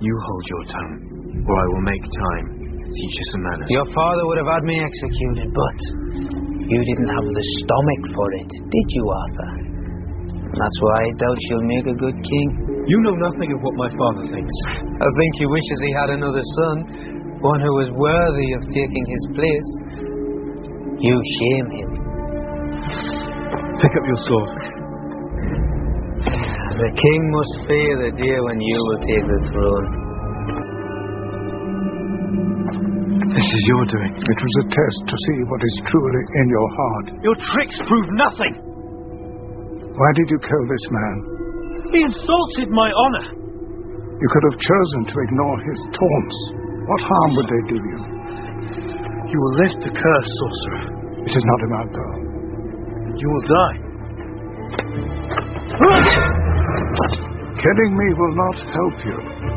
You hold your tongue, or I will make time teach you some manners. Your father would have had me executed, but you didn't have the stomach for it, did you, Arthur? That's why I doubt you'll make a good king. You know nothing of what my father thinks. I think he wishes he had another son, one who was worthy of taking his place. You shame him. Pick up your sword. The king must fear the day when you will take the throne. This is your doing. It was a test to see what is truly in your heart. Your tricks prove nothing. Why did you kill this man? He insulted my honor. You could have chosen to ignore his taunts. What harm would they do you? You will lift the curse, sorcerer. It is not about that. You will die. Killing me will not help you.